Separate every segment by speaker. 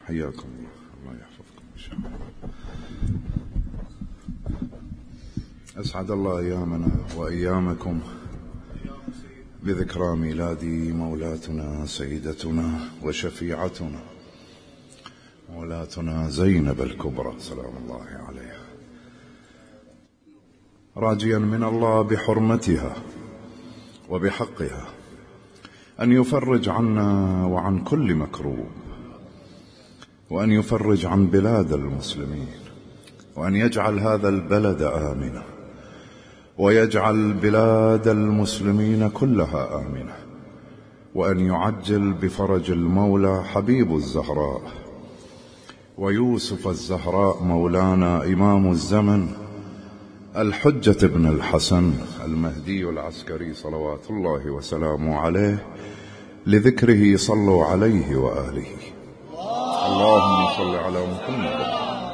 Speaker 1: حياكم الله. الله يحفظكم إن شاء الله. أسعد الله أيامنا وأيامكم بذكرى ميلاد مولاتنا سيدتنا وشفيعتنا مولاتنا زينب الكبرى سلام الله عليها، راجيا من الله بحرمتها وبحقها أن يفرج عنا وعن كل مكروب، وأن يفرج عن بلاد المسلمين، وأن يجعل هذا البلد آمنا، ويجعل بلاد المسلمين كلها آمنة، وأن يعجل بفرج المولى حبيب الزهراء ويوسف الزهراء مولانا إمام الزمن الحجة بن الحسن المهدي العسكري صلوات الله وسلامه عليه، لذكره صلوا عليه وآله. اللهم صل على محمد.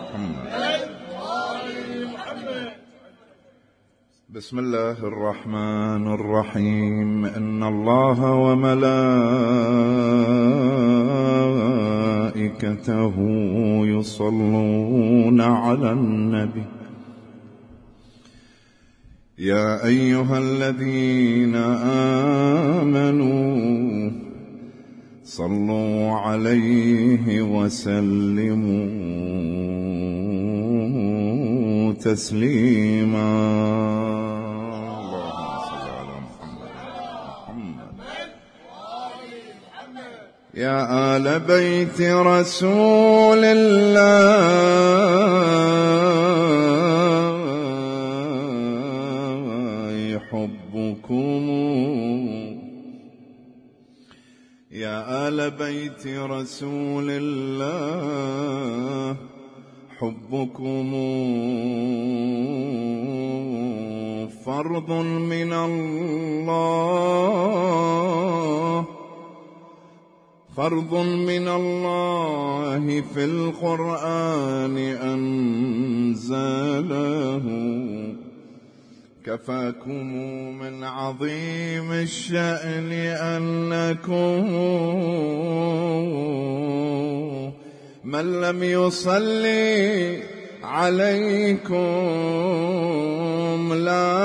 Speaker 1: بسم الله الرحمن الرحيم. إن الله وملائكته يصلون على النبي يا أيها الذين آمنوا صلوا عليه وسلموا تسليما. يا آل بيت رسول الله حبكم، يا آل بيت رسول الله حبكم فرض من الله، فرض من الله في القرآن أنزله، كفاكم من عظيم الشأن أنكم من لم يصلي عليكم لا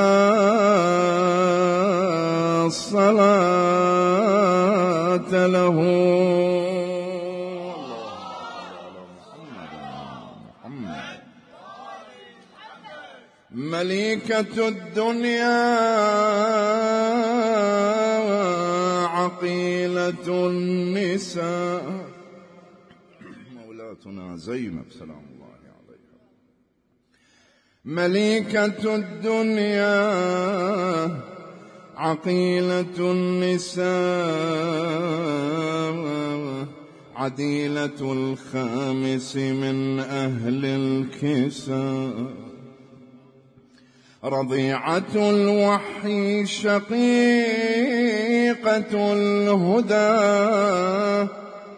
Speaker 1: صلاة له. مليكة الدنيا عقيلة النساء مولاتنا زينب سلام الله عليها، مليكة الدنيا عقيلة النساء عديلة الخامس من أهل الكساء، رضيعة الوحي شقيقة الهدى،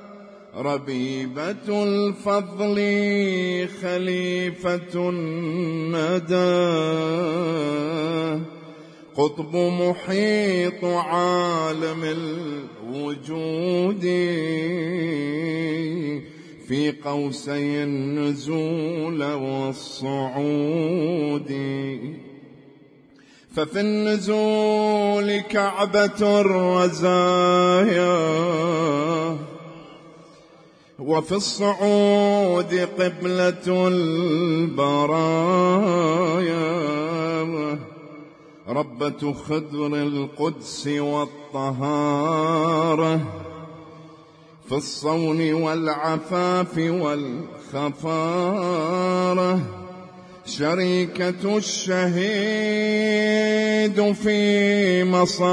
Speaker 1: ربيبة الفضل خليفة الندى، قطب محيط عالم الوجود، في قوسي النزول والصعود، ففي النزول كعبة الرزايا، وفي الصعود قبلة البرايا، ربة خضر القدس والطهارة، في الصون والعفاف والخفارة، شريكة الشهيد في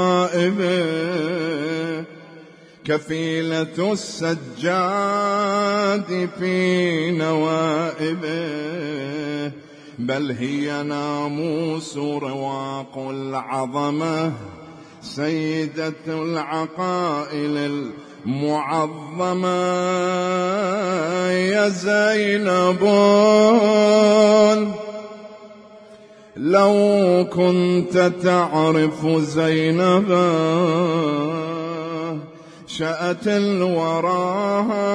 Speaker 1: مصائبه، كفيلة السجاد في نوائبه، بل هي ناموس رواق العظمة، سيدة العقائل المعظمة، يا زينب لو كنت تعرف زينبا أنشأت الوراها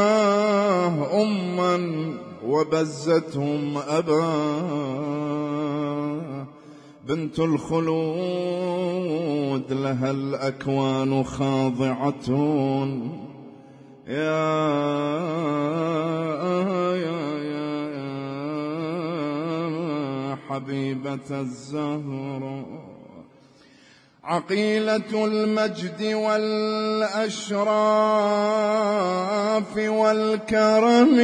Speaker 1: أما وبزتهم أبا، بنت الخلود لها الأكوان خاضعة، يا حبيبة الزهراء، عقيلة المجد والأشراف والكرم،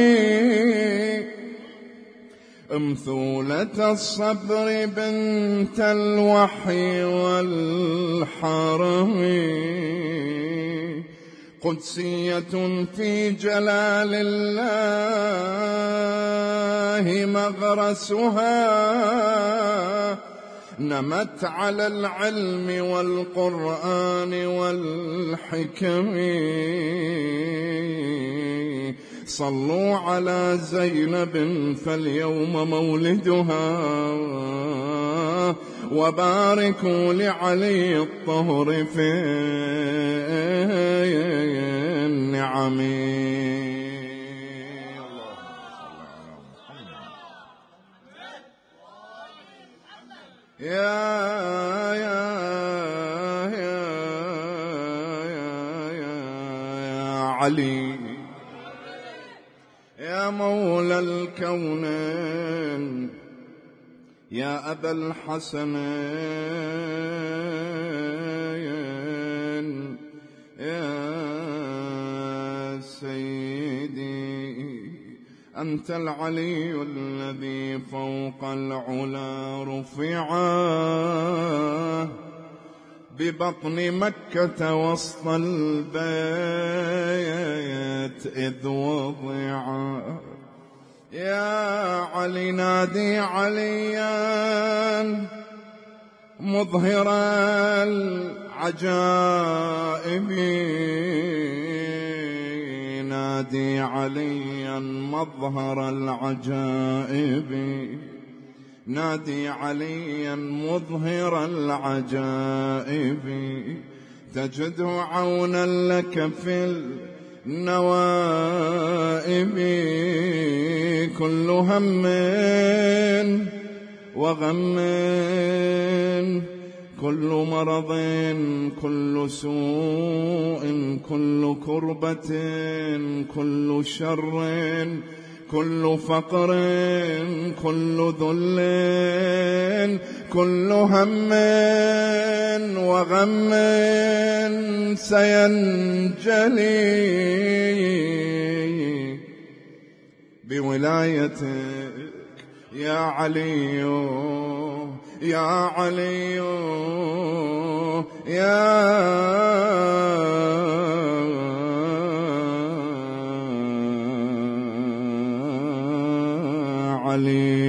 Speaker 1: أمثولة الصبر بنت الوحي والحرم، قدسية في جلال الله مغرسها، نمت على العلم والقرآن والحكم، صلوا على زينب فاليوم مولدها، وباركوا لعلي الطهر في النعم. يا علي يا مولى الكونين، يا أبا الحسنين، يا سيدي أنت العلي الذي فوق العلا رفعا، ببطن مكة وسط البيت إذ وضعا. يا علي نادي عليا مظهر العجائب، نادي عليا مظهر العجائب، نادي عليا مظهر العجائب، تجده عونا لك في النوائب، كل هم وغم، كل مرض، كل سوء، كل كربة، كل شر، كل فقر، كل ذل، كل هم وغم سينجلي بولايتك يا علي، يا علي، يا علي.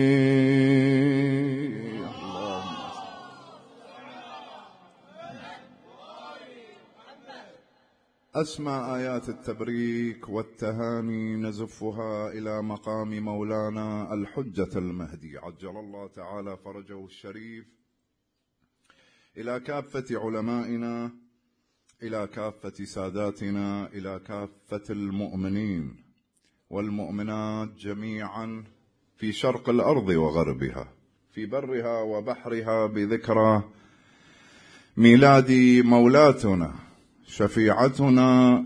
Speaker 1: أسمى آيات التبريك والتهاني نزفها إلى مقام مولانا الحجة المهدي عجل الله تعالى فرجه الشريف، إلى كافة علمائنا، إلى كافة ساداتنا، إلى كافة المؤمنين والمؤمنات جميعا في شرق الأرض وغربها، في برها وبحرها، بذكرى ميلاد مولاتنا شفيعتنا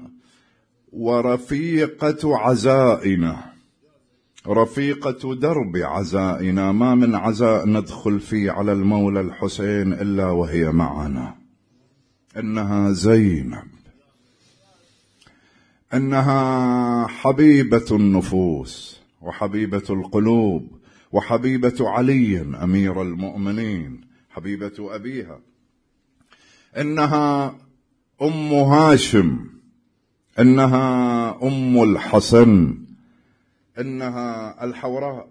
Speaker 1: ورفيقة عزائنا، رفيقة درب عزائنا. ما من عزاء ندخل فيه على المولى الحسين إلا وهي معنا. إنها زينب، إنها حبيبة النفوس وحبيبة القلوب وحبيبة علي أمير المؤمنين، حبيبة أبيها. إنها أم هاشم، إنها أم الحسن، إنها الحوراء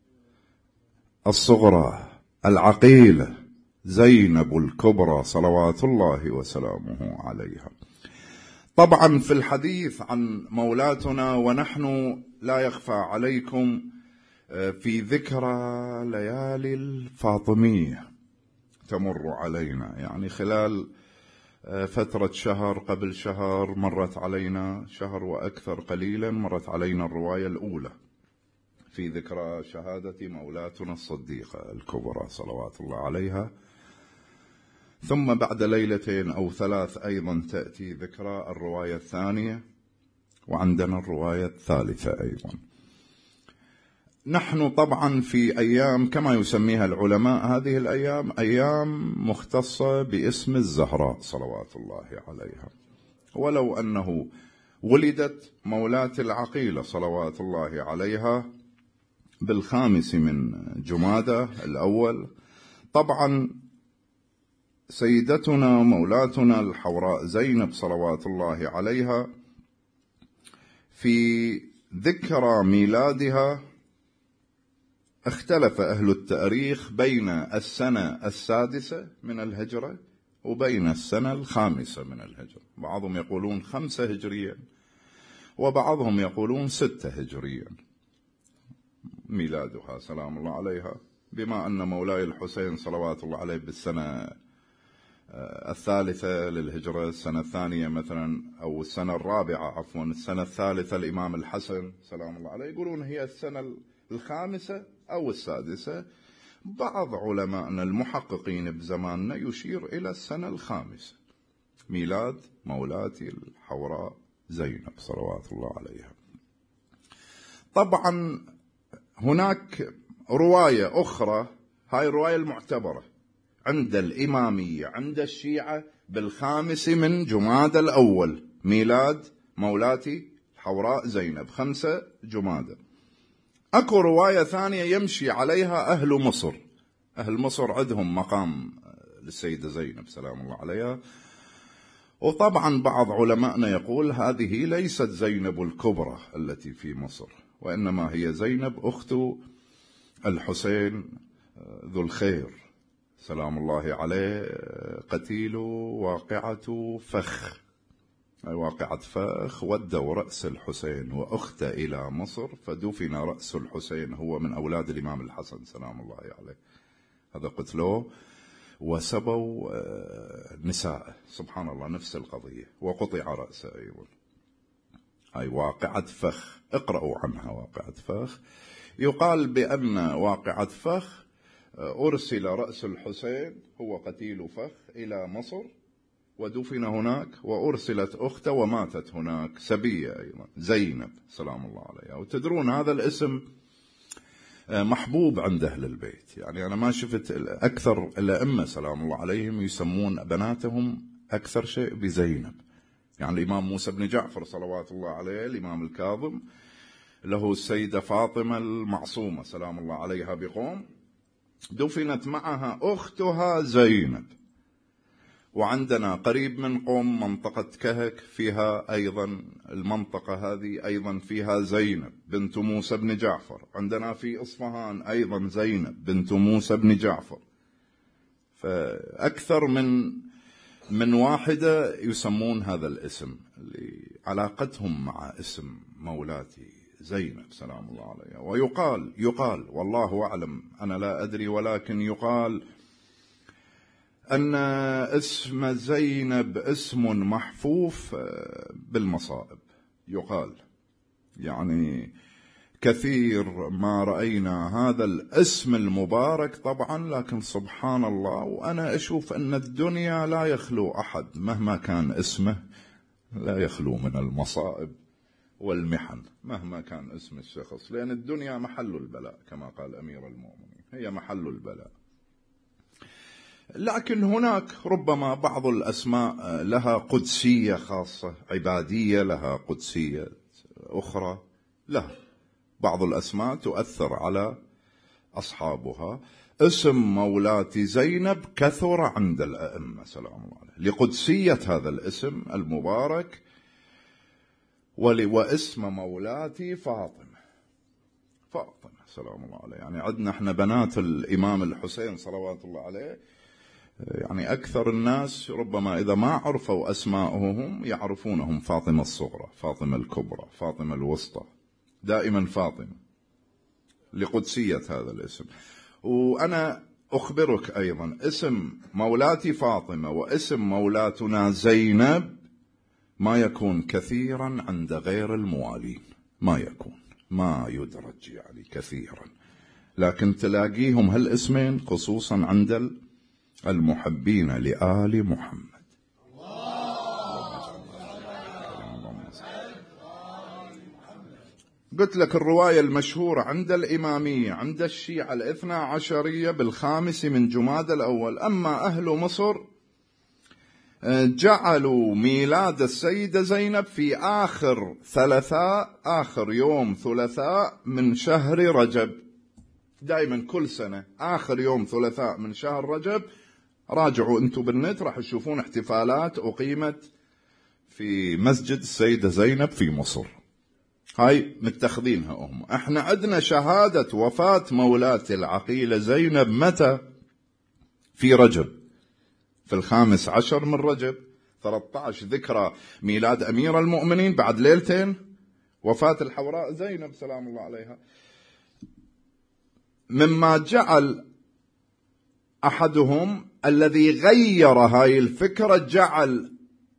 Speaker 1: الصغرى العقيلة زينب الكبرى صلوات الله وسلامه عليها. طبعا في الحديث عن مولاتنا ونحن لا يخفى عليكم في ذكرى ليالي الفاطمية تمر علينا، يعني خلال فترة شهر قبل شهر مرت علينا، شهر وأكثر قليلا، مرت علينا الرواية الأولى في ذكرى شهادة مولاتنا الصديقة الكبرى صلوات الله عليها. ثم بعد ليلتين أو ثلاث أيضا تأتي ذكرى الرواية الثانية، وعندنا الرواية الثالثة أيضا. نحن طبعا في أيام كما يسميها العلماء، هذه الأيام أيام مختصة باسم الزهراء صلوات الله عليها، ولو أنه ولدت مولاة العقيلة صلوات الله عليها بالخامس من جمادى الأول. طبعا سيدتنا مولاتنا الحوراء زينب صلوات الله عليها في ذكرى ميلادها اختلف أهل التاريخ بين السنة السادسة من الهجرة وبين السنة الخامسة من الهجرة. بعضهم يقولون 5 هجريا وبعضهم يقولون 6 هجريا ميلادها سلام الله عليها، بما أن مولاي الحسين صلوات الله عليه بالسنة الثالثة للهجرة، السنة الثانية مثلا أو السنة الرابعة عفوا، السنة الثالثة الإمام الحسن سلام الله عليه، يقولون هي السنة الخامسة أو السادسة. بعض علماءنا المحققين بزماننا يشير إلى السنة الخامسة ميلاد مولاتي الحوراء زينب صلوات الله عليها. طبعا هناك رواية أخرى، هاي الرواية المعتبرة عند الإمامية عند الشيعة بالخامس من جمادى الأول ميلاد مولاتي الحوراء زينب 5 جمادى. أكو رواية ثانية يمشي عليها أهل مصر. أهل مصر عندهم مقام للسيدة زينب سلام الله عليها، وطبعا بعض علمائنا يقول هذه ليست زينب الكبرى التي في مصر، وإنما هي زينب أخت الحسين ذو الخير سلام الله عليه، قتيل واقعة فخ. واقعة فخ ودوا رأس الحسين وأخته إلى مصر، فدفن رأس الحسين، هو من أولاد الإمام الحسن سلام الله عليه، هذا قتلوه وسبوا نساء سبحان الله نفس القضية، وقطع رأسه أيضا. هاي واقعة فخ، اقرأوا عنها واقعة فخ. يقال بأن واقعة فخ أرسل رأس الحسين هو قتيل فخ إلى مصر ودفن هناك، وأرسلت أخته وماتت هناك سبية أيضا زينب سلام الله عليها. وتدرون هذا الاسم محبوب عند أهل البيت، يعني أنا ما شفت أكثر الأئمة سلام الله عليهم يسمون بناتهم أكثر شيء بزينب. يعني الإمام موسى بن جعفر صلوات الله عليه، الإمام الكاظم، له السيدة فاطمة المعصومة سلام الله عليها بقوم، دفنت معها أختها زينب. وعندنا قريب من قوم منطقة كهك فيها أيضا المنطقة هذه أيضا فيها زينب بنت موسى بن جعفر. عندنا في إصفهان أيضا زينب بنت موسى بن جعفر. فأكثر من واحدة يسمون هذا الاسم لعلاقتهم مع اسم مولاتي زينب سلام الله عليها. ويقال والله أعلم أنا لا أدري، ولكن يقال أن اسم زينب اسم محفوف بالمصائب. يقال يعني كثير ما رأينا هذا الاسم المبارك طبعا، لكن سبحان الله، وأنا أشوف أن الدنيا لا يخلو أحد مهما كان اسمه، لا يخلو من المصائب والمحن مهما كان اسم الشخص، لأن الدنيا محل البلاء كما قال أمير المؤمنين، هي محل البلاء. لكن هناك ربما بعض الأسماء لها قدسية خاصة، عبادية لها قدسية أخرى، لها بعض الأسماء تؤثر على أصحابها. اسم مولاتي زينب كثر عند الأئمة سلام الله عليه لقدسية هذا الاسم المبارك. واسم مولاتي فاطمة سلام الله عليه، يعني عندنا احنا بنات الإمام الحسين صلوات الله عليه، يعني أكثر الناس ربما إذا ما عرفوا أسماءهم يعرفونهم فاطمة الصغرى، فاطمة الكبرى، فاطمة الوسطى، دائما فاطمة لقدسية هذا الاسم. وأنا أخبرك أيضا اسم مولاتي فاطمة واسم مولاتنا زينب ما يكون كثيرا عند غير الموالين، ما يكون، ما يدرج يعني كثيرا، لكن تلاقيهم هالاسمين خصوصا عند المحبين لآل محمد. قلت لك الرواية المشهورة عند الإمامية عند الشيعة الاثنى عشرية بالخامس من جمادى الأول. أما أهل مصر جعلوا ميلاد السيدة زينب في آخر يوم ثلاثاء من شهر رجب. دائما كل سنة آخر يوم ثلاثاء من شهر رجب، راجعوا أنتم بالنت راح تشوفون احتفالات أقيمت في مسجد السيدة زينب في مصر. هاي متخذينها هم. احنا عندنا شهادة وفاة مولاتي العقيلة زينب متى؟ في رجب، في 15 من رجب 13 ذكرى ميلاد أمير المؤمنين، بعد ليلتين وفاة الحوراء زينب سلام الله عليها. مما جعل أحدهم الذي غير هاي الفكرة، جعل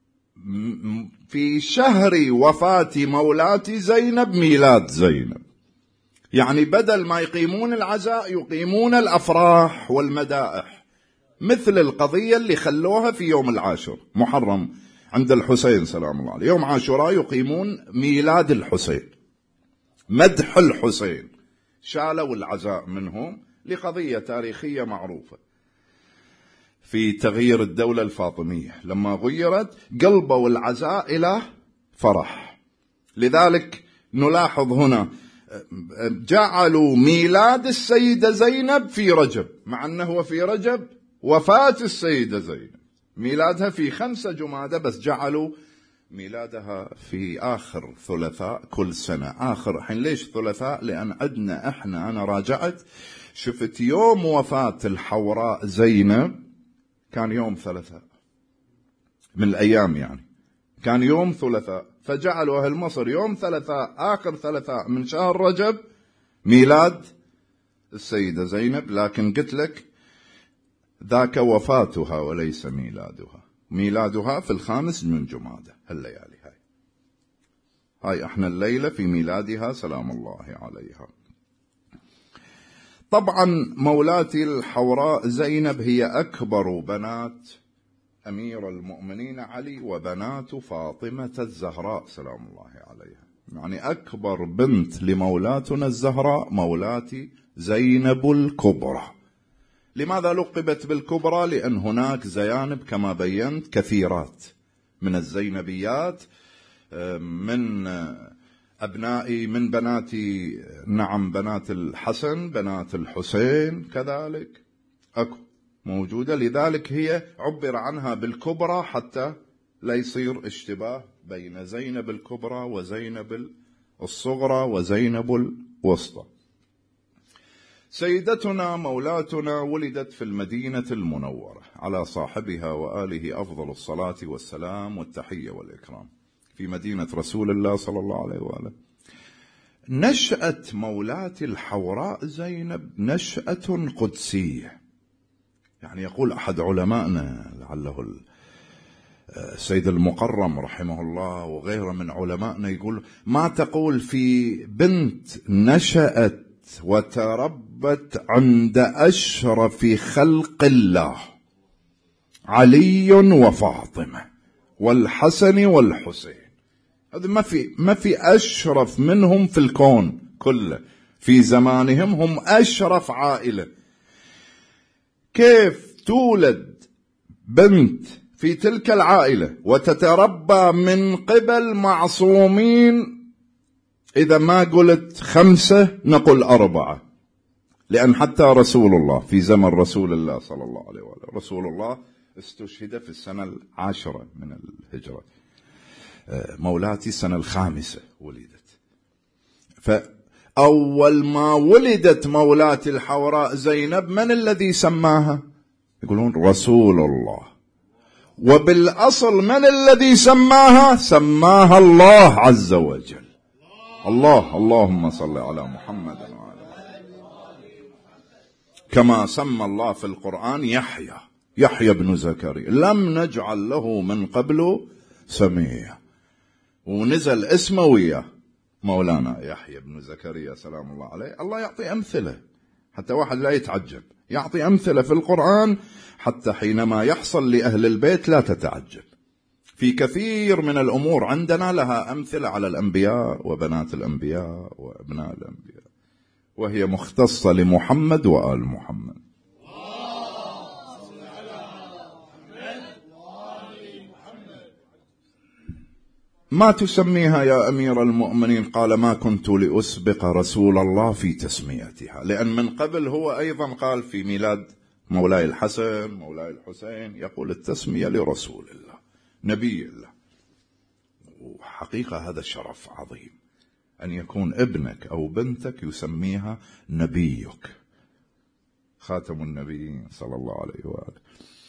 Speaker 1: في شهر وفاة مولاتي زينب ميلاد زينب، يعني بدل ما يقيمون العزاء يقيمون الأفراح والمدائح، مثل القضية اللي خلوها في يوم العاشر محرم عند الحسين سلام الله عليه. يوم عاشوراء يقيمون ميلاد الحسين، مدح الحسين، شالوا العزاء منهم لقضية تاريخية معروفة في تغيير الدولة الفاطمية. لما غيرت قلبوا العزاء إلى فرح، لذلك نلاحظ هنا جعلوا ميلاد السيدة زينب في رجب، مع أنه في رجب وفاة السيدة زينب، ميلادها في 5 جمادى، بس جعلوا ميلادها في آخر ثلاثاء كل سنة. آخر حين ليش ثلاثاء؟ لأن عندنا أنا راجعت شفت يوم وفاة الحوراء زينب كان يوم ثلاثاء من الأيام، يعني كان يوم ثلاثاء، فجعلوا أهل مصر يوم ثلاثاء آخر ثلاثاء من شهر رجب ميلاد السيدة زينب. لكن قلت لك ذاك وفاتها وليس ميلادها، ميلادها في 5 من جمادى هالليالي. هاي احنا الليلة في ميلادها سلام الله عليها. طبعا مولاتي الحوراء زينب هي أكبر بنات أمير المؤمنين علي وبنات فاطمة الزهراء سلام الله عليها، يعني أكبر بنت لمولاتنا الزهراء مولاتي زينب الكبرى. لماذا لقبت بالكبرى؟ لأن هناك زيانب كما بينت كثيرات من الزينبيات، من أبنائي، من بناتي، نعم بنات الحسن، بنات الحسين كذلك أكو موجودة، لذلك هي عبر عنها بالكبرى حتى لا يصير اشتباه بين زينب الكبرى وزينب الصغرى وزينب الوسطى. سيدتنا مولاتنا ولدت في المدينة المنورة على صاحبها وآله أفضل الصلاة والسلام والتحية والإكرام، في مدينة رسول الله صلى الله عليه وآله. نشأة مولاتي الحوراء زينب نشأة قدسية، يعني يقول أحد علمائنا لعله السيد المقرم رحمه الله وغيره من علمائنا، يقول ما تقول في بنت نشأت وتربت عند أشرف خلق الله علي وفاطمة والحسن والحسين، هذا ما في أشرف منهم في الكون كله، في زمانهم هم أشرف عائلة. كيف تولد بنت في تلك العائلة وتتربى من قبل معصومين؟ إذا ما قلت 5 نقول 4، لأن حتى رسول الله في زمن رسول الله صلى الله عليه وآله، رسول الله استشهد في السنة 10 من الهجرة، مولاتي السنة 5 ولدت. فأول ما ولدت مولاتي الحوراء زينب من الذي سماها؟ يقولون رسول الله. وبالأصل من الذي سماها؟ سماها الله عز وجل. اللهم صل على محمد وعلى كما سمى الله في القرآن يحيى بن زكريا، لم نجعل له من قبل سميا، ونزل اسمه وياه مولانا يحيى بن زكريا سلام الله عليه. الله يعطي أمثلة حتى واحد لا يتعجب، يعطي أمثلة في القرآن حتى حينما يحصل لأهل البيت لا تتعجب. في كثير من الأمور عندنا لها أمثلة على الأنبياء وبنات الأنبياء وأبناء الأنبياء، وهي مختصة لمحمد وآل محمد. ما تسميها يا أمير المؤمنين؟ قال ما كنت لأسبق رسول الله في تسميتها، لأن من قبل هو أيضا قال في ميلاد مولاي الحسن مولاي الحسين يقول التسمية لرسول الله نبي الله. وحقيقة هذا شرف عظيم أن يكون ابنك أو بنتك يسميها نبيك، خاتم النبيين صلى الله عليه وآله.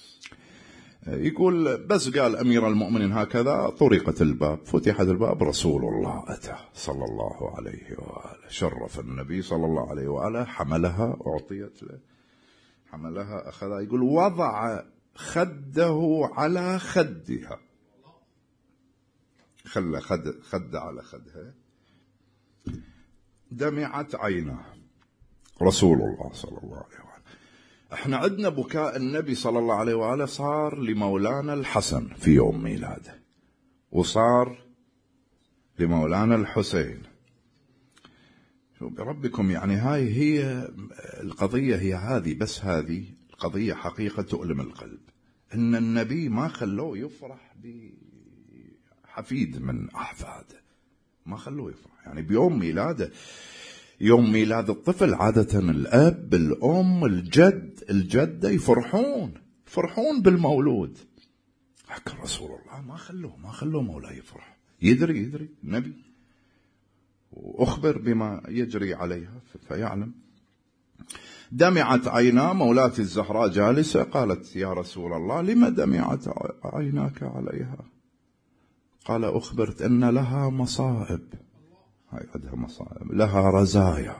Speaker 1: يقول بس قال أمير المؤمنين هكذا طرقت الباب، فتحت الباب، رسول الله أتى صلى الله عليه وآله، شرف النبي صلى الله عليه وآله، حملها، أعطيت له، حملها، أخذها، يقول وضع خده على خدها، خلى خد على خدها، دمعت عيناه رسول الله صلى الله عليه وآله. احنا عندنا بكاء النبي صلى الله عليه وآله صار لمولانا الحسن في يوم ميلاده، وصار لمولانا الحسين. شو بربكم يعني هاي هي القضية، هي هذه بس، هذه القضية حقيقة تؤلم القلب، ان النبي ما خلوه يفرح بحفيد من احفاده، ما خلوه يفرح يعني بيوم ميلاده. يوم ميلاد الطفل عادة الأب الأم الجدة يفرحون بالمولود، لكن رسول الله ما خلوه مولاي يفرح، يدري النبي وأخبر بما يجري عليها فيعلم. دمعت عينا مولاتي الزهراء جالسة، قالت يا رسول الله لما دمعت عيناك عليها؟ قال أخبرت أن لها مصائب، هاي عندها مصائب، لها رزايا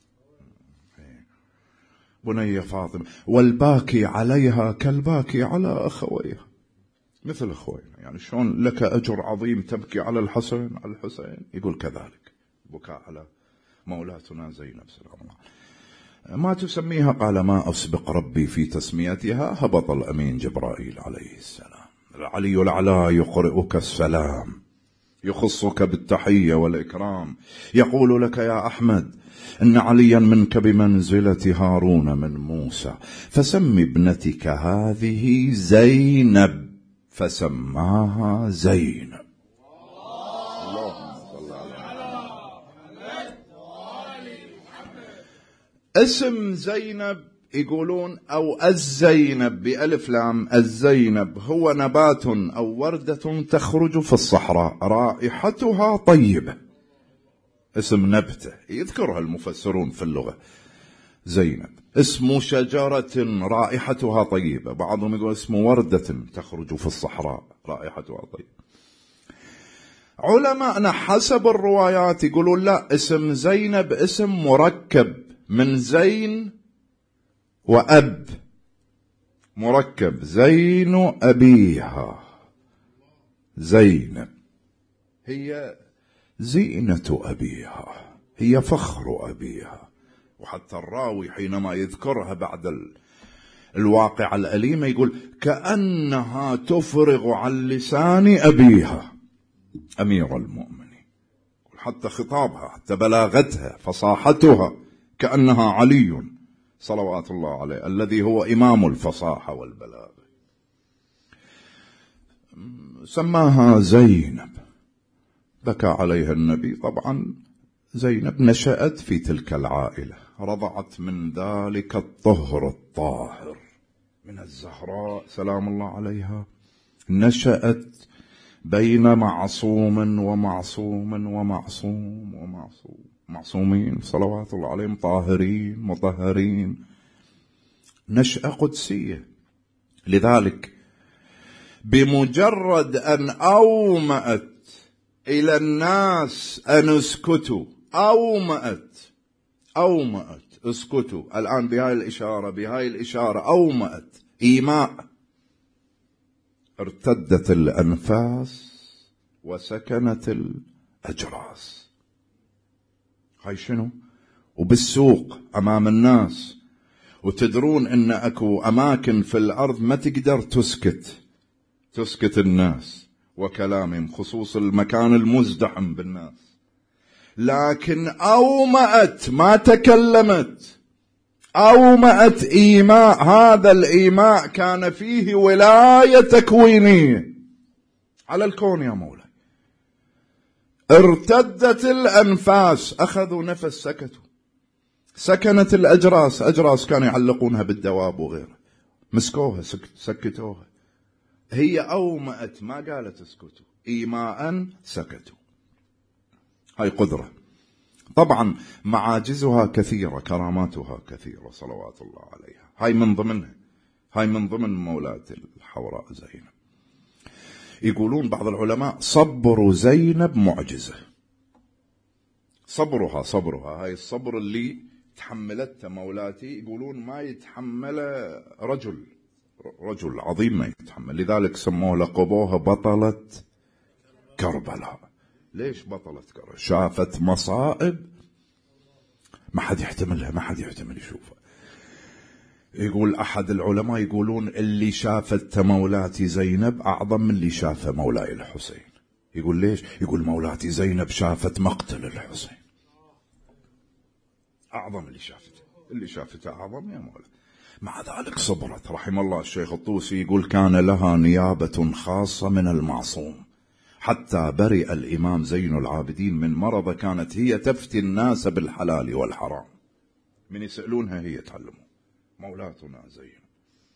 Speaker 1: بني فاطمة، والباكي عليها كالباكي على أخويها، مثل أخوينا، يعني شلون لك أجر عظيم تبكي على الحسن على الحسين، يقول كذلك بكاء على مولاتنا زينب سلام الله. ما تسميها؟ قال ما أسبق ربي في تسميتها. هبط الأمين جبرائيل عليه السلام، العلي الأعلى يقرئك السلام، يخصك بالتحية والإكرام، يقول لك يا أحمد إن عليا منك بمنزلة هارون من موسى، فسم ابنتك هذه زينب، فسماها زينب. اسم زينب يقولون أو الزينب بألف لام، الزينب هو نبات أو وردة تخرج في الصحراء رائحتها طيبة، اسم نبتة يذكرها المفسرون في اللغة. زينب اسم شجرة رائحتها طيبة، بعضهم يقول اسم وردة تخرج في الصحراء رائحتها طيبة. علماءنا حسب الروايات يقولون لا، اسم زينب اسم مركب من زين وأب، مركب زين أبيها، زينب هي زينة أبيها، هي فخر أبيها. وحتى الراوي حينما يذكرها بعد الواقعة الأليمة يقول كأنها تفرغ عن لسان أبيها أمير المؤمنين، حتى خطابها حتى بلاغتها فصاحتها كأنها علي صلوات الله عليه الذي هو إمام الفصاحة والبلاغة. سماها زينب، بكى عليها النبي. طبعا زينب نشأت في تلك العائلة، رضعت من ذلك الطهر الطاهر من الزهراء سلام الله عليها، نشأت بين معصوم ومعصوم ومعصوم ومعصوم، معصومين صلوات الله عليهم، طاهرين مطهرين، نشأة قدسية. لذلك بمجرد أن أومأت إلى الناس أن اسكتوا، أومأت اسكتوا. الآن بهاي الإشارة أومأت إيماء، ارتدت الأنفاس وسكنت الأجراس. هاي شنو؟ وبالسوق أمام الناس، وتدرون إن أكو أماكن في الأرض ما تقدر تسكت الناس وكلامهم، خصوص المكان المزدحم بالناس، لكن أومأت ما تكلمت، أومأت إيماء. هذا الإيماء كان فيه ولاية تكوينية على الكون يا مولاي. ارتدت الأنفاس، أخذوا نفس، سكتوا. سكنت الأجراس، أجراس كانوا يعلقونها بالدواب وغيره، مسكوها سكتوها. هي أومأت ما قالت اسكتوا، إيماء سكتوا. هاي قدرة. طبعا معاجزها كثيرة، كراماتها كثيرة صلوات الله عليها. هاي من ضمن مولاة الحوراء زينب. يقولون بعض العلماء صبر زينب معجزة. صبرها هاي الصبر اللي تحملته مولاتي، يقولون ما يتحمله رجل عظيم ما يتحمل، لذلك سموه لقبوها بطلة كربلاء. ليش بطلة كربلاء؟ شافت مصائب ما حد يحتملها، ما حد يحتمل يشوفها. يقول أحد العلماء يقولون اللي شافت مولاتي زينب أعظم من اللي شافه مولاي الحسين. يقول ليش؟ يقول مولاتي زينب شافت مقتل الحسين، أعظم اللي شافته أعظم يا مولاي. مع ذلك صبرت. رحم الله الشيخ الطوسي يقول كان لها نيابة خاصة من المعصوم، حتى برئ الإمام زين العابدين من مرض كانت هي تفتي الناس بالحلال والحرام، من يسألونها هي تعلموا. مولاتنا زين.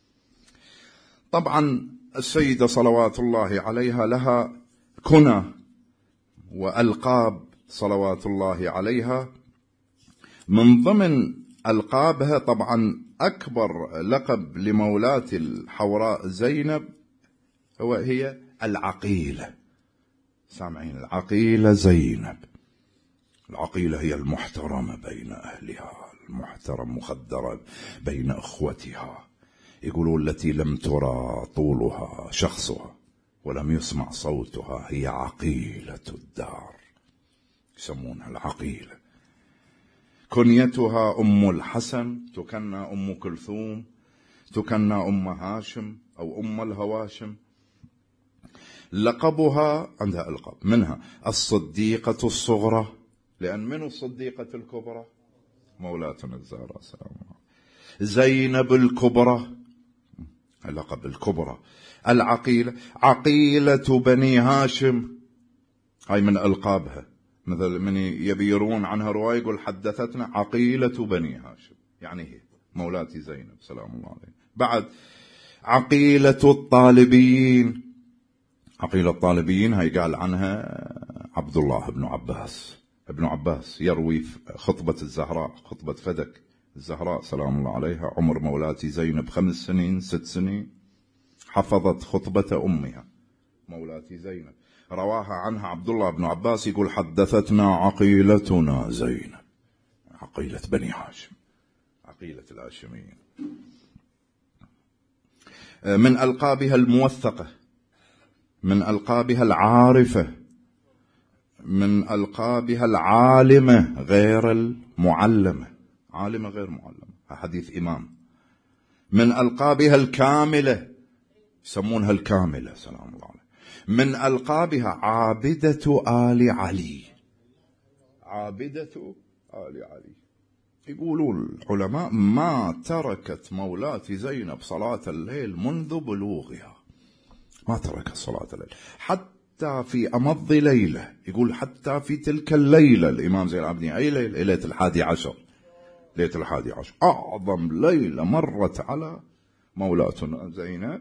Speaker 1: طبعا السيدة صلوات الله عليها لها كنى وألقاب صلوات الله عليها. من ضمن ألقابها طبعا أكبر لقب لمولاة الحوراء زينب هي العقيلة. سامعين؟ العقيلة زينب. العقيلة هي المحترمة بين أهلها، المحترم مخدرة بين أخوتها. يقولون التي لم ترى طولها شخصها ولم يسمع صوتها هي عقيلة الدار، يسمونها العقيلة. كنيتها أم الحسن، تكنى أم كلثوم، تكنى أم هاشم أو أم الهواشم. لقبها عندها ألقاب، منها الصديقة الصغرى، لأن من الصديقة الكبرى؟ مولاتنا الزهراء سلام الله. زينب الكبرى، لقب الكبرى. العقيلة، عقيلة بني هاشم، هاي من ألقابها. مثل من يبيرون عنها رواية يقول حدثتنا عقيلة بني هاشم، يعني هي مولاتي زينب سلام الله عليه. بعد عقيلة الطالبين. عقيلة الطالبين هاي قال عنها عبد الله بن عباس. ابن عباس يروي خطبة الزهراء، خطبة فدك الزهراء سلام الله عليها، عمر مولاتي زينب 5 سنين 6 سنين، حفظت خطبة أمها مولاتي زينب. رواها عنها عبد الله بن عباس يقول حدثتنا عقيلتنا زينب، عقيلة بني هاشم، عقيلة الهاشميين. من ألقابها الموثقة، من ألقابها العارفة، من ألقابها العالمة غير المعلمة، عالمة غير معلمة، حديث إمام. من ألقابها الكاملة، يسمونها الكاملة سلام الله عليه. من ألقابها عابدة آل علي، عابدة آل علي. يقولون العلماء ما تركت مولاتي زينب صلاة الليل منذ بلوغها، ما تركت صلاة الليل حتى في أمض ليلة. يقول حتى في تلك الليلة الإمام زين العابدين، أي ليلة؟ ليلة 11، ليلة 11 أعظم ليلة مرت على مولاتنا زينب.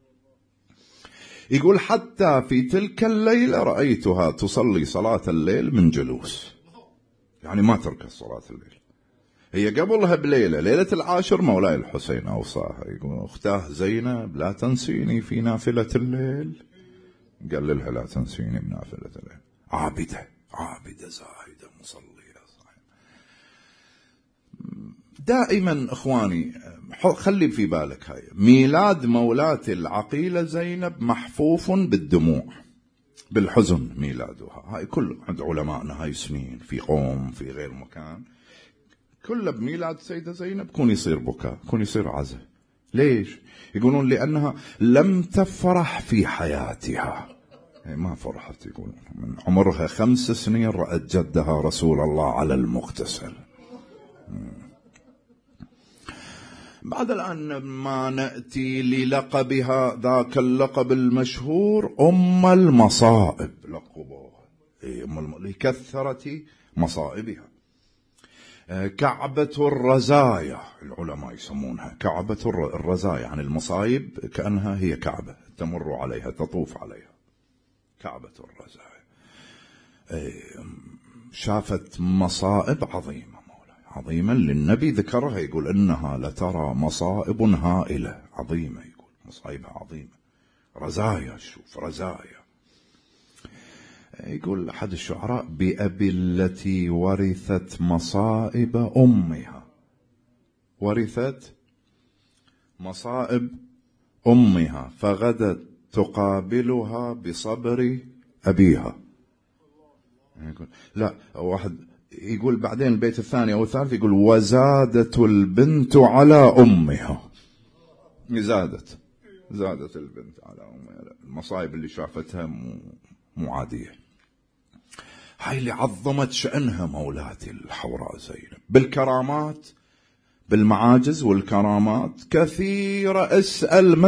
Speaker 1: يقول حتى في تلك الليلة رأيتها تصلي صلاة الليل من جلوس، يعني ما تركت صلاة الليل. هي قبلها بليلة، ليلة 10 مولاي الحسين أوصاها يقول أختاه زينب لا تنسيني في نافلة الليل، قال لها لا تنسيني بنافلة الليل. عابدة، عابدة زاهدة مصلية. دائما إخواني خلي في بالك هاي ميلاد مولاتي العقيلة زينب محفوف بالدموع بالحزن ميلادها. هاي كل عند علمائنا هاي سنين في قوم في غير مكان كل بميلاد سيدة زينب كون يصير بكاء كون يصير عزة. ليش؟ يقولون لأنها لم تفرح في حياتها، ما فرحت. يقولون من عمرها 5 سنين رأت جدها رسول الله على المغتسل. بعد الآن ما نأتي للقبها ذاك اللقب المشهور أم المصائب، لقبوها لكثرة مصائبها. كعبة الرزايا العلماء يسمونها كعبة الرزايا، يعني المصائب كأنها هي كعبة تمر عليها تطوف عليها. كعبة الرزايا شافت مصائب عظيمة عظيما للنبي ذكرها، يقول إنها لترى مصائب هائلة عظيمة، يقول مصائبها عظيمة رزايا. شوف رزايا. يقول أحد الشعراء بأبي التي ورثت مصائب أمها، ورثت مصائب أمها فغدت تقابلها بصبر أبيها. يقول لا واحد يقول بعدين البيت الثاني أو الثالث يقول وزادت البنت على أمها. زادت البنت على أمها. المصائب اللي شافتها مو عادية. هاي اللي عظمت شأنها مولاتي الحوراء زينب بالكرامات بالمعاجز والكرامات كثيرة. اسأل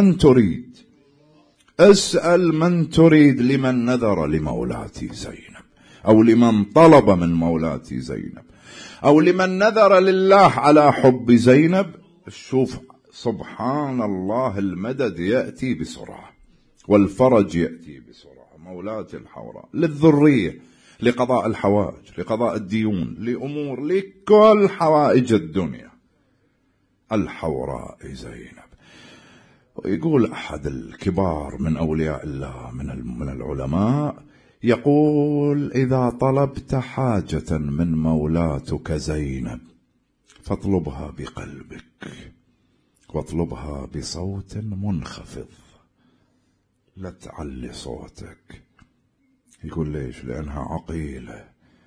Speaker 1: من تريد لمن نذر لمولاتي زينب أو لمن طلب من مولاتي زينب أو لمن نذر لله على حب زينب. شوف سبحان الله المدد يأتي بسرعة والفرج يأتي بسرعة. مولاتي الحوراء للذرية، لقضاء الحوائج، لقضاء الديون، لأمور لكل حوائج الدنيا. الحوراء زينب. ويقول أحد الكبار من أولياء الله من العلماء يقول إذا طلبت حاجة من مولاتك زينب فاطلبها بقلبك واطلبها بصوت منخفض، لا تعلي صوتك. يقول ليش؟ لأنها عقيلة.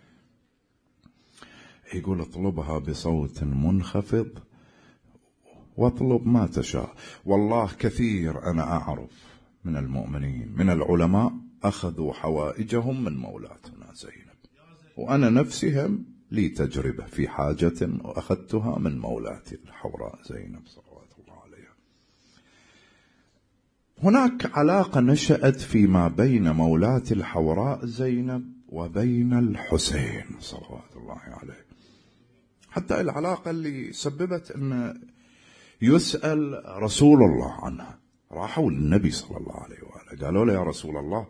Speaker 1: يقول اطلبها بصوت منخفض واطلب ما تشاء. والله كثير أنا أعرف من المؤمنين من العلماء أخذوا حوائجهم من مولاتنا زينب، وأنا نفسهم لي تجربة في حاجة وأخذتها من مولاتي الحوراء زينب صلوات الله عليها. هناك علاقة نشأت فيما بين مولاتي الحوراء زينب وبين الحسين صلوات الله عليه، حتى العلاقة اللي سببت أن يسأل رسول الله عنها. راحوا للنبي صلى الله عليه وآله قالوا له يا رسول الله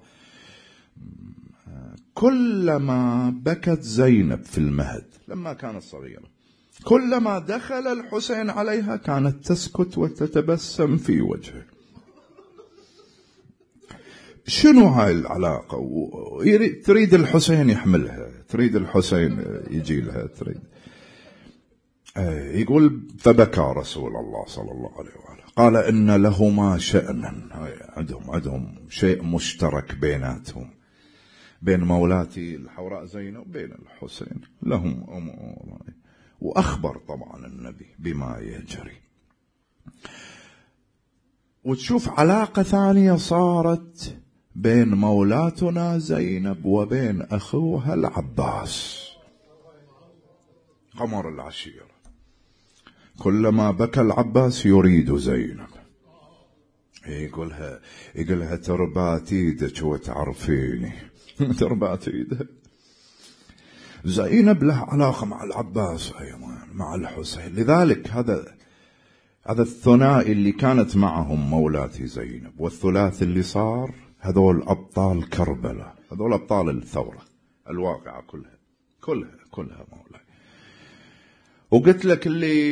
Speaker 1: كلما بكت زينب في المهد لما كانت صغيرة كلما دخل الحسين عليها كانت تسكت وتتبسم في وجهه. شنو هاي العلاقة؟ تريد الحسين يحملها، تريد الحسين يجي لها، تريد. يقول فبكى رسول الله صلى الله عليه وآله قال إن لهما شأنا، عندهم شيء مشترك بيناتهم بين مولاتي الحوراء زينب وبين الحسين، لهم أمور. وأخبر طبعا النبي بما يجري. وتشوف علاقة ثانية صارت بين مولاتنا زينب وبين أخوها العباس قمر العشيرة. كلما بكى العباس يريد زينب، يقولها تربات ايدك وتعرفيني. تربات ايدك. زينب له علاقة مع العباس أيضا مع الحسين. لذلك هذا الثنائي اللي كانت معهم مولاتي زينب والثلاث اللي صار، هذول أبطال كربلاء، هذول أبطال الثورة الواقعة كلها مولاي. وقلت لك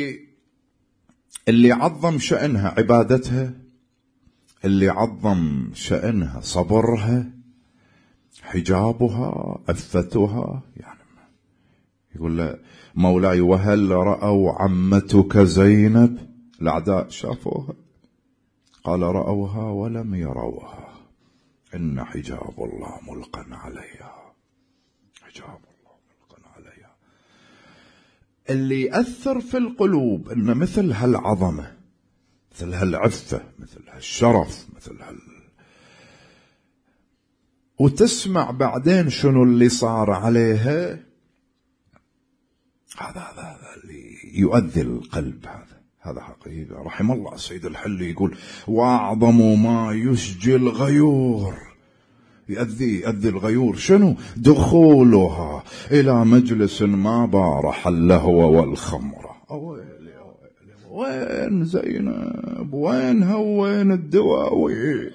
Speaker 1: اللي عظم شأنها عبادتها، اللي عظم شأنها صبرها، حجابها، أفتها. يعني تقول له مولاي وهل رأوا عمتك زينب؟ الأعداء شافوها، قال رأوها ولم يروها، إن حجاب الله ملقا عليها، حجاب الله ملقا عليها. اللي يأثر في القلوب إن مثل هالعظمة، مثل هالعفة، مثل هالشرف، مثل وتسمع بعدين شنو اللي صار عليها، هذا اللي يؤذي القلب. هذا حقيقة. رحم الله السيد الحلي يقول وأعظم ما يشجي الغيور، يؤذي الغيور شنو؟ دخولها إلى مجلس ما بارح اللهو والخمر. وين زينب؟ وين هوين الدواوين؟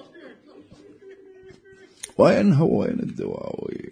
Speaker 1: وين هوين الدواوين؟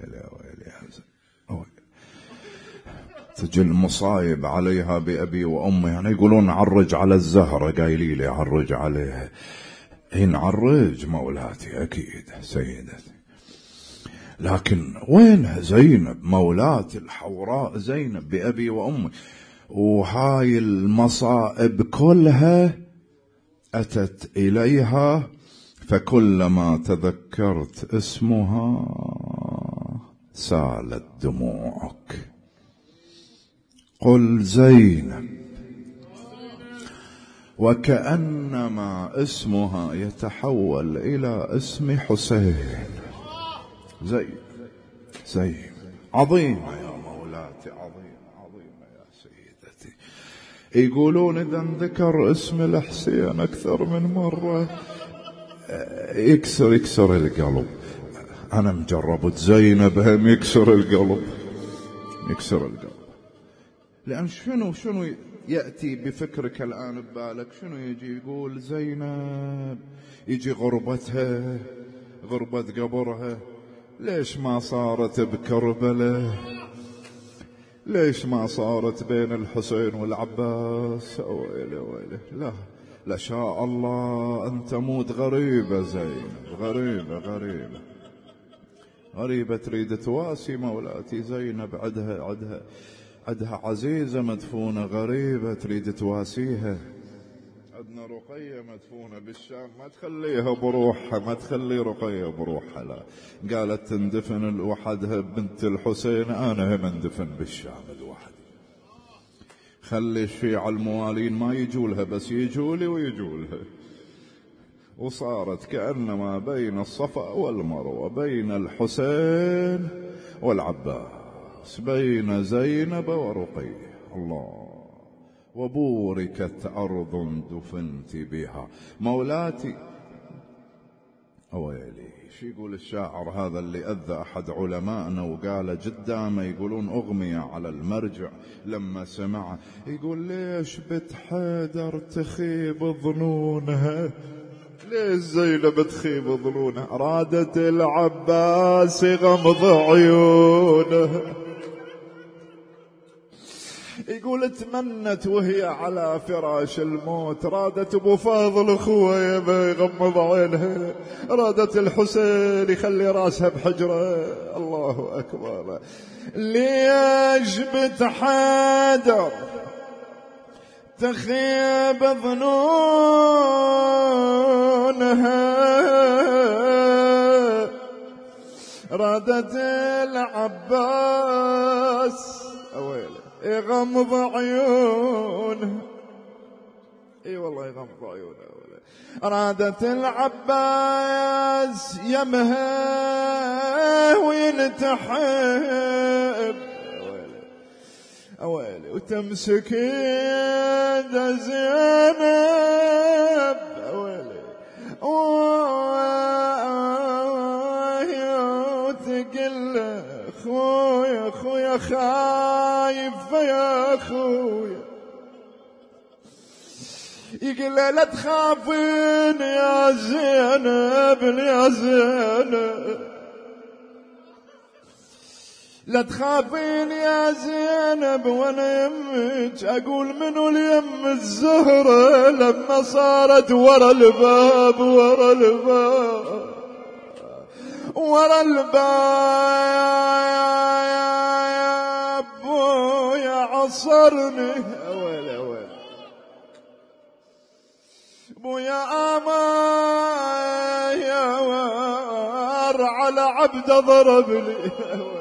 Speaker 1: تجي المصايب عليها بأبي وأمي. يعني يقولون نعرج على الزهرة، قايلي لي عرج عليها. نعرج مولاتي أكيد سيدتي، لكن وينها زينب مولاتي الحوراء زينب بأبي وأمي؟ وهاي المصائب كلها أتت إليها، فكلما تذكرت اسمها سالت دموعك. قل زينب، وكأنما اسمها يتحول إلى اسم حسين. زينب عظيمة يا مولاتي، عظيمة يا سيدتي. يقولون إذا ذكر اسم الحسين أكثر من مرة يكسر القلب. أنا مجربت زينب هم يكسر القلب. لأن شنو يأتي بفكرك الآن ببالك؟ شنو يجي يقول زينب؟ يجي غربتها، غربة قبرها. ليش ما صارت بكربلة؟ ليش ما صارت بين الحسين والعباس؟ ويلي لا شاء الله أن تموت غريبة زينب، غريبة تريد تواسي مولاتي زينب. عدها عزيزة مدفونة غريبة تريد تواسيها. عندنا رقية مدفونة بالشام، ما تخليها بروحها، ما تخلي رقية بروحها، لا، قالت تندفن لوحدها بنت الحسين، أنا هم اندفن بالشام لوحدي. خلي الشيعة الموالين ما يجولها، بس يجولي ويجولها. وصارت كأنما بين الصفا والمروة، بين الحسين والعباس، بين زينب ورقية. الله، وبوركت أرض دفنت بها. مولاتي أويلي، شو يقول الشاعر هذا اللي أذى أحد علمائنا وقال قدامه، يقولون أغمي على المرجع لما سمعه، يقول ليش بنت حيدر تخيب ظنونها؟ ليش زينب تخيب ظنونها؟ رادت العباس غمض عيونها. يقول تمنت وهي على فراش الموت، رادت ابو فاضل اخويا ما يغمض عينها، رادت الحسين يخلي راسها بحجره. الله اكبر. ليش بنت حيدر تخيب ظنونها؟ رادت العباس اويله يغمض عيونه. اي والله يغمض عيونه. رادت العباس يمها وينتحب اويلي وتمسك يد زينب اويلي وتقل خويا خايف يا خويا. يقول لا تخافين يا زينب، يا زينب لا تخافين يا زينب، وانا يمك اقول منو اليم الزهرة لما صارت ورا الباب
Speaker 2: حصرني ويلي بويا آمار على عبد ضرب لي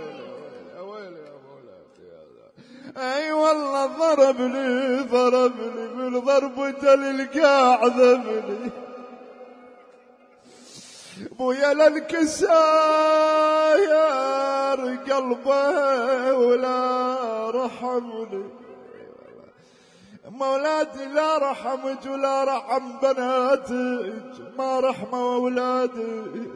Speaker 2: اي والله ضرب لي بالضربة للقاع ذبلي بويا للكساير قلبه ولا رحمني مولاتي لا رحمك ولا رحم بناتك ما رحمة أولادك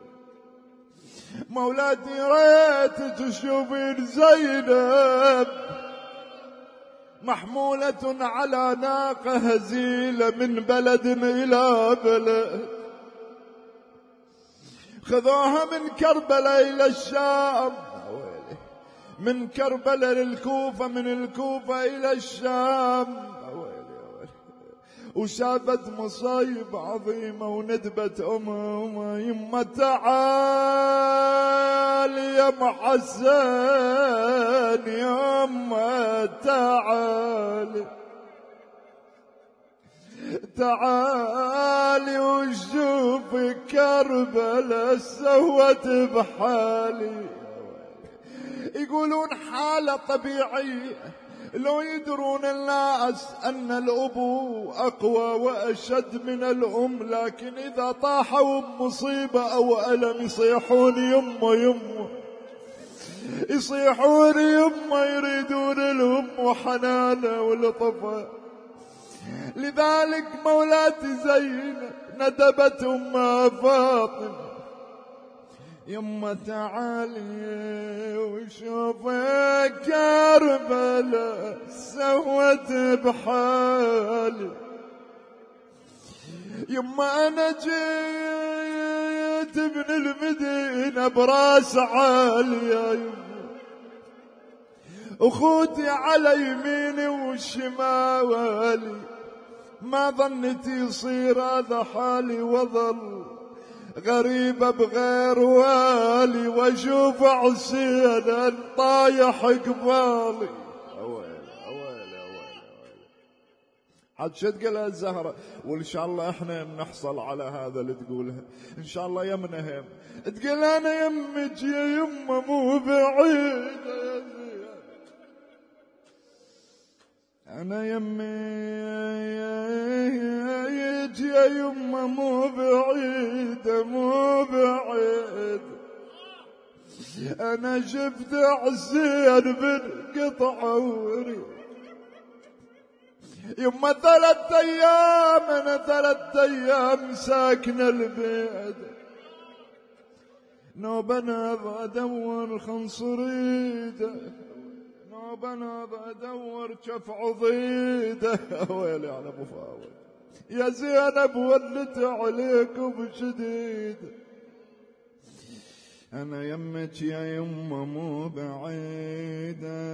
Speaker 2: مولاتي ريت تشوفين زينب محمولة على ناقة هزيلة من بلد إلى بلد خذوها من كربلاء إلى الشام من كربلاء للكوفة من الكوفة إلى الشام وشافت مصايب عظيمة وندبت أمها يما تعال يا محسن يما تعالي وشوف كربلاء سوت بحالي يقولون حالة طبيعية لو يدرون الناس أن الأبو أقوى وأشد من الأم لكن إذا طاحوا بمصيبة أو ألم يصيحون يمه يصيحون يمه يريدون الأم وحنانة ولطفة لذلك مولاتي زينب ندبت أمها فاطمة يما تعالي وشوفي كربلاء سوت بحالي يما أنا جيت من المدينة براس عالي يا يما أخوتي على يميني وشمالي ما ظنتي يصير هذا حالي وظل غريبة بغير والي واشوف عسينا طايح قبالي عاد شد قالها الزهرة وإن شاء الله احنا نحصل على هذا اللي تقولها إن شاء الله يمنهم تقول أنا يمك يا يمه مو بعيدة أنا يمي يا يمه مو بعيد أنا شفت عسين بن قطع وري يما 3 أيام أنا 3 أيام ساكن البيت نوبة ناظر أدور خنصريده نوبة أدور شف عضيده ويلي على أبو فاول يا زينب ولت عليكم شديد أنا يمك يا يمه مو بعيدة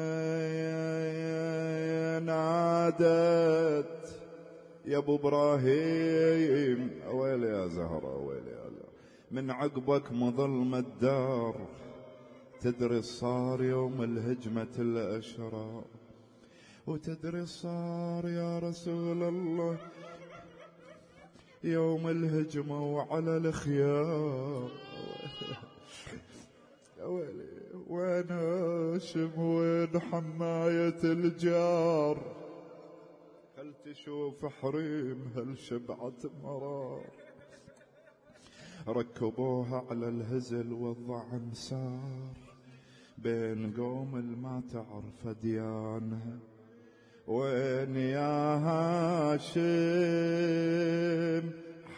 Speaker 2: يا نادت يا أبو إبراهيم ويلي يا زهرة ويلي يا زهرة من عقبك مظلمة الدار تدري صار يوم الهجمة الأشرار وتدري صار يا رسول الله يوم الهجمة وعلى الخيار يا ويلي وين هاشم وين حماية الجار هل تشوف حريم هل شبعت مرار ركبوها على الهزل والضعن سار بين قوم ما تعرف ديانها وين يا هاشم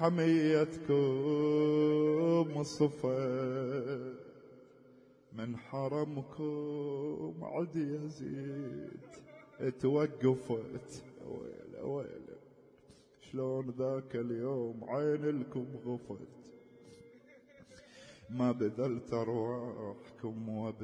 Speaker 2: حميتكم صفت من حرمكم عد يزيد توقفت ويلي شلون ذاك اليوم عين لكم غفت ما بذلت أرواحكم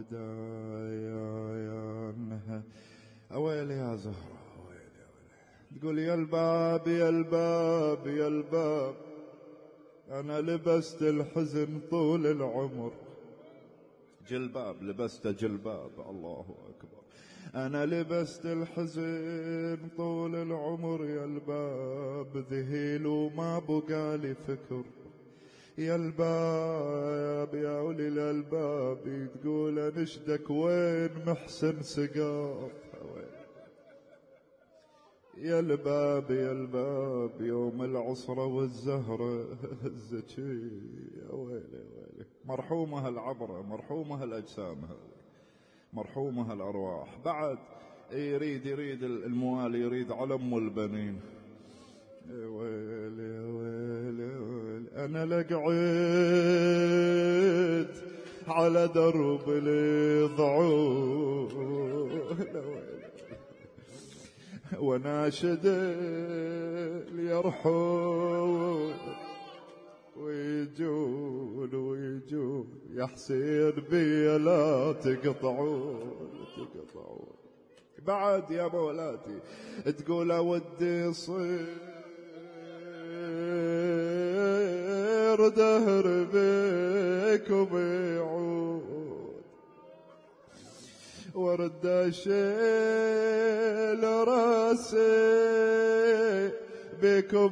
Speaker 2: وبدايانها أويلي يا زهرة أويلي تقول يا الباب يا الباب يا الباب أنا لبست الحزن طول العمر جلباب لبست جلباب الله أكبر أنا لبست الحزن طول العمر يا الباب، ذهيل وما بقالي فكر يا الباب، يا ولي الألباب تقول أنشدك وين محسن سقاط. يا الباب يا الباب يوم العصرة والزهرة الزكي، يا ويلي ويلي. مرحومة العبرة، مرحومة الأجسام، مرحومة الأرواح. بعد يريد الموالي، يريد على أم البنين. يا ويلي يا ويلي يا ويلي. أنا لقعد على درب الضعون وناشد اليرحون ويجون ويجون يا حسين بي لا تقطعون. بعد يا مولاتي تقول اودي صير دهر بك وبيعود، ورد اشيل راسي بكم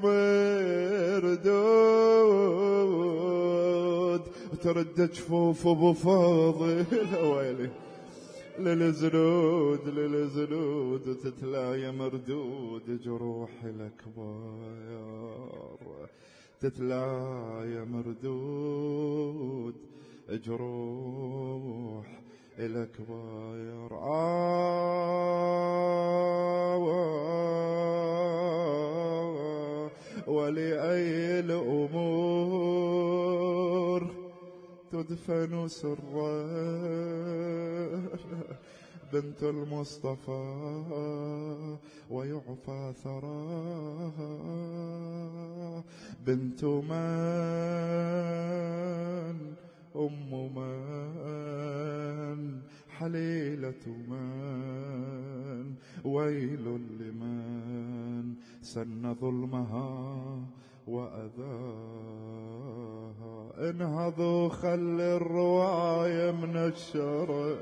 Speaker 2: مردود، ترد جفوف ابو فاضل ويلي للزنود تتلاقى مردود، جروح الأكبار تتلاقى مردود، جروح الأكبار. ولأي الأمور تدفن سرا بنت المصطفى ويعفى ثراها، بنت من أم من حليلة من، ويل لمن سن ظلمها وأذاها. انهضوا خل الرواية من الشرع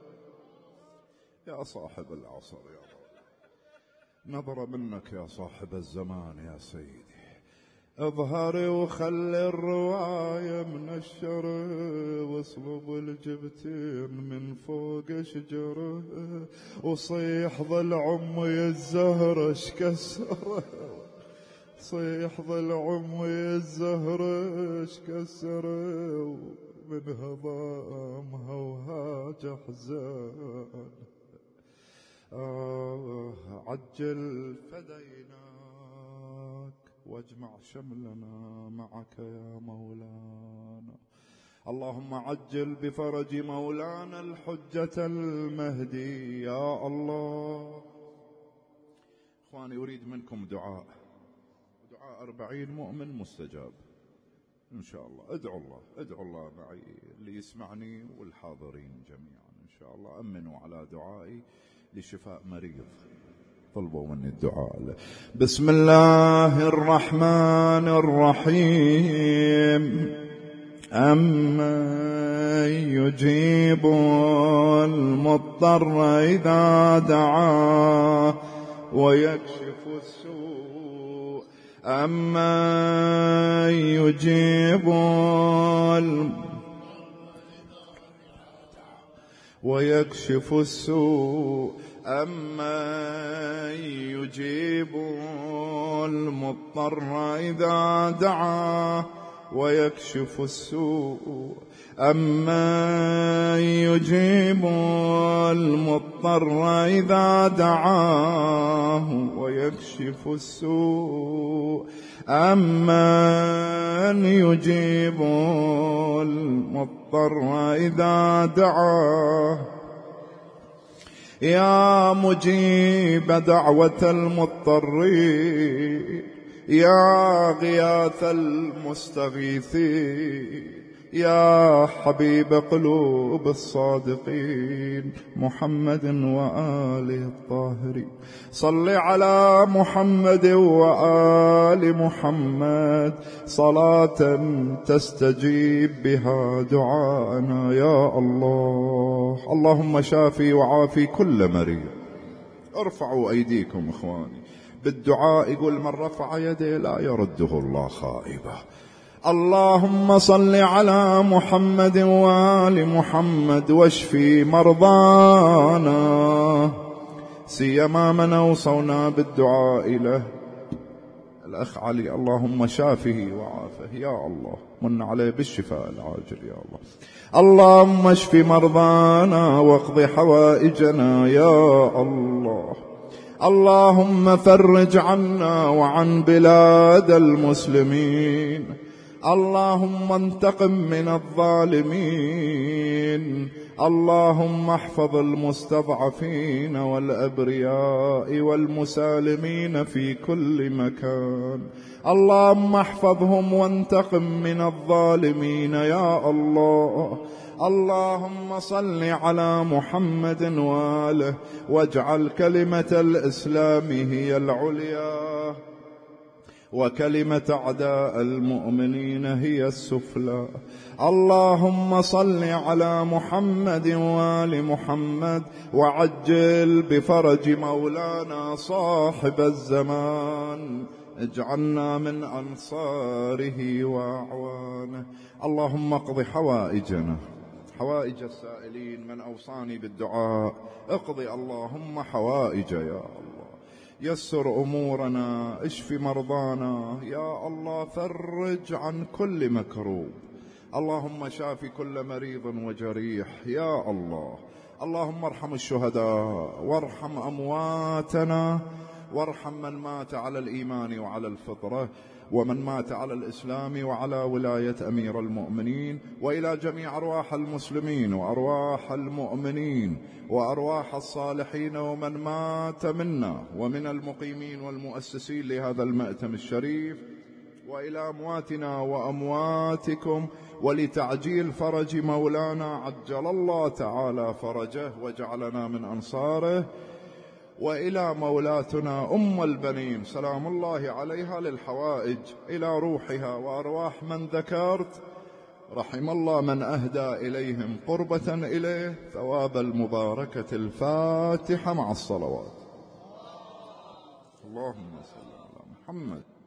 Speaker 2: يا صاحب العصر، يا نظرة منك يا صاحب الزمان يا سيدي. اظهري وخلي الرواية من الشر، واصلب الجبتين من فوق شجره، وصيح ظل عمي الزهرة شكسره، صيح ظل عمي الزهرة شكسره، من هضامها وهاج احزان. عجل فديناك واجمع شملنا معك يا مولانا. اللهم عجل بفرج مولانا الحجة المهدي يا الله. اخواني اريد منكم دعاء 40 مؤمن مستجاب ان شاء الله. ادعوا الله معي، اللي يسمعني والحاضرين جميعا ان شاء الله. امنوا على دعائي لشفاء مريض، طلبوا مني الدعاء. بسم الله الرحمن الرحيم. أمن يجيب المضطر إذا دعاه ويكشف السوء، أمن يجيب ويكشف السوء، أمن يجيب المضطر إذا دعاه ويكشف السوء، أمن يجيب المضطر إذا دعاه ويكشف السوء، أمن يجيب المضطر إذا دعاه. يا مجيب دعوة المضطرين، يا غياث المستغيثين،
Speaker 1: يا حبيب قلوب الصادقين محمد وآله الطاهرين. صل على محمد وآل محمد صلاة تستجيب بها دعاءنا يا الله. اللهم شافي وعافي كل مريض. ارفعوا أيديكم إخواني بالدعاء. يقول من رفع يده لا يرده الله خائبة. اللهم صل على محمد وآل محمد واشفي مرضانا سيما من أوصونا بالدعاء له الأخ علي. اللهم شافه وعافه يا الله، من عليه بالشفاء العاجل يا الله. اللهم اشف مرضانا واقض حوائجنا يا الله. اللهم فرج عنا وعن بلاد المسلمين. اللهم انتقم من الظالمين. اللهم احفظ المستضعفين والأبرياء والمسالمين في كل مكان. اللهم احفظهم وانتقم من الظالمين يا الله. اللهم صل على محمد وآله واجعل كلمة الإسلام هي العليا وكلمة أعداء المؤمنين هي السفلى. اللهم صل على محمد وآل محمد وعجل بفرج مولانا صاحب الزمان. اجعلنا من أنصاره وأعوانه. اللهم اقض حوائجنا، حوائج السائلين. من أوصاني بالدعاء اقضي اللهم حوائج يا الله. يسر أمورنا، اشف مرضانا يا الله. فرج عن كل مكروب. اللهم شاف كل مريض وجريح يا الله. اللهم ارحم الشهداء وارحم أمواتنا، وارحم من مات على الإيمان وعلى الفطرة، ومن مات على الإسلام وعلى ولاية أمير المؤمنين، وإلى جميع أرواح المسلمين وأرواح المؤمنين وأرواح الصالحين ومن مات منا ومن المقيمين والمؤسسين لهذا المأتم الشريف، وإلى أمواتنا وأمواتكم، ولتعجيل فرج مولانا عجل الله تعالى فرجه وجعلنا من أنصاره، وإلى مولاتنا أم البنين سلام الله عليها للحوائج، إلى روحها وأرواح من ذكرت. رحم الله من أهدى إليهم قربة إليه ثواب المباركة. الفاتحة مع الصلوات. اللهم صل على محمد.